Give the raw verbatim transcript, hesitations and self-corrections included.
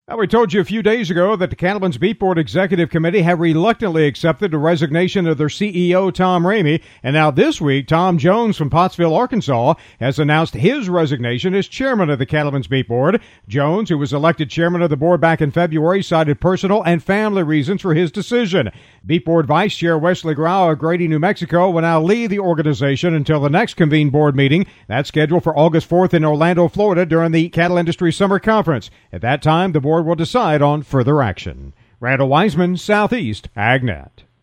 Well, we told you a few days ago that the Cattlemen's Beef Board Executive Committee have reluctantly accepted the resignation of their C E O, Tom Ramey, and now this week, Tom Jones from Pottsville, Arkansas, has announced his resignation as chairman of the Cattlemen's Beef Board. Jones, who was elected chairman of the board back in February, cited personal and family reasons for his decision. Beef Board Vice Chair Wesley Grau of Grady, New Mexico, will now leave the organization until the next convened board meeting. That's scheduled for August fourth in Orlando, Florida, during the Cattle Industry Summer Conference. At that time, the board will decide on further action. Randall Wiseman, Southeast AgNet.